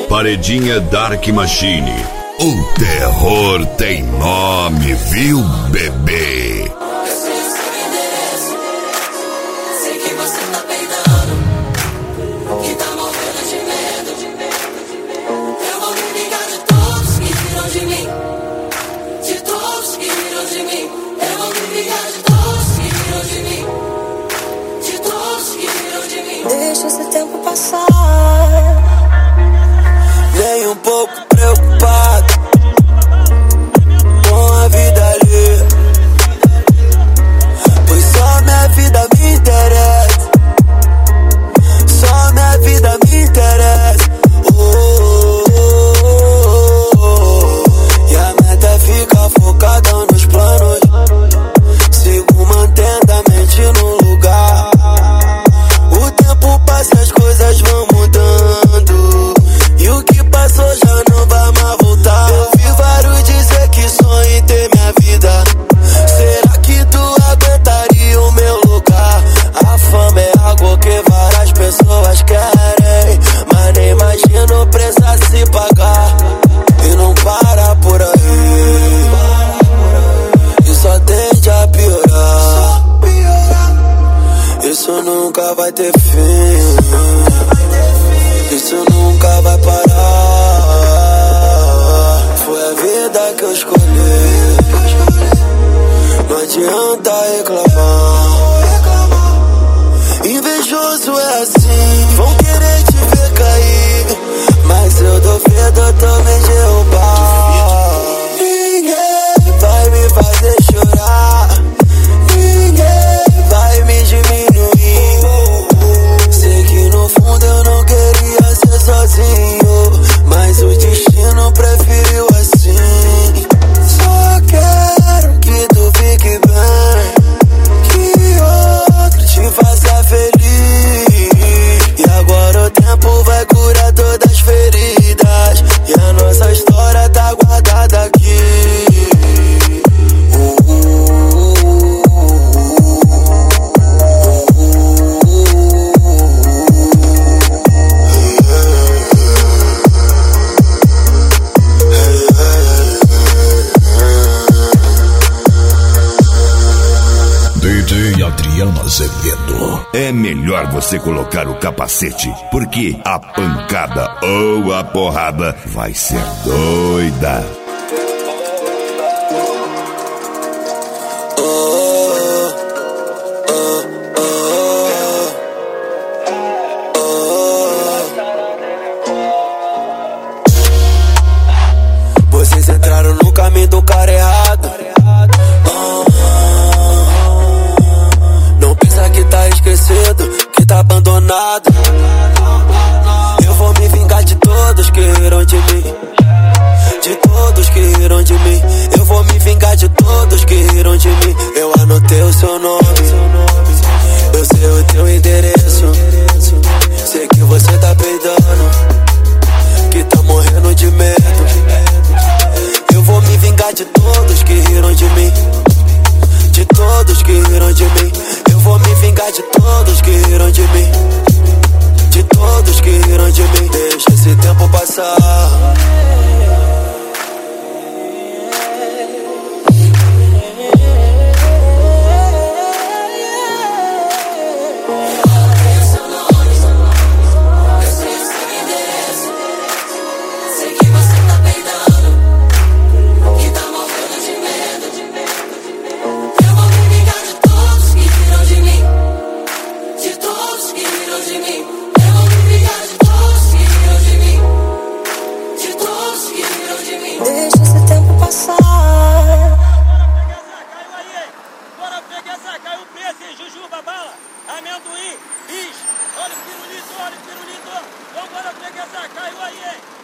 Paredinha Dark Machine. O terror tem nome, viu, bebê? Sei que você tá peidando, que tá morrendo de medo. Eu vou me vingar de todos que viram de mim. De todos que viram de mim. Eu vou me vingar de todos que viram de mim. De todos que viram de mim. Deixa esse tempo passar. Nem um pouco preocupado com a vida ali, pois só minha vida me interessa. Só minha vida me interessa. E a meta é ficar focada nos planos. Sigo mantendo a mente no lugar. O tempo passa e as coisas vão mudando, e o que passou já não vai mais voltar. Eu vi vários dizer que sonho em ter minha vida. Será que tu aguentaria o meu lugar? A fama é algo que várias pessoas querem, mas nem imagino o preço a se pagar. E não para por aí, e só tende a piorar. Isso nunca vai ter fim, isso nunca vai parar. Foi a vida que eu escolhi, não adianta reclamar. Invejoso é assim, vão querer te ver cair, mas eu duvido também derrubar. Ninguém vai me fazer chorar, ninguém vai me diminuir. Sei que no fundo eu não queria ser sozinho, mas o destino preferiu assim. Só quero que tu fique bem, que outro te faça feliz. E agora o tempo vai curar todas as feridas, e a nossa história tá guardada aqui. DJ Adriano Azevedo. É melhor você colocar o capacete, porque a pancada ou a porrada vai ser doida. Vocês entraram no caminho do cara errado. Não pensa que tá esquecido, que tá abandonado. Eu vou me vingar de todos que riram de mim. De todos que riram de mim. Eu vou me vingar de todos que riram de mim. Eu anotei o seu nome, eu sei o teu endereço. Sei que você tá peidando, que tá morrendo de medo. Eu vou me vingar de todos que riram de mim. De todos que riram de mim. Eu vou me vingar de todos que riram de mim. De todos que riram de mim. Deixa esse tempo passar. Sei que você tá peidando, que tá morrendo de medo. Eu vou me vingar de todos que viram de mim. De todos que viram de mim. Eu vou me vingar de todos que viram de mim. De todos que viram de mim. Deixa esse tempo passar. Caiu aí, bora freguesar, caiu o preço, hein? Jujuba, bala, amendoim, bis, olha o pirulito, vambora freguesar, caiu aí, hein?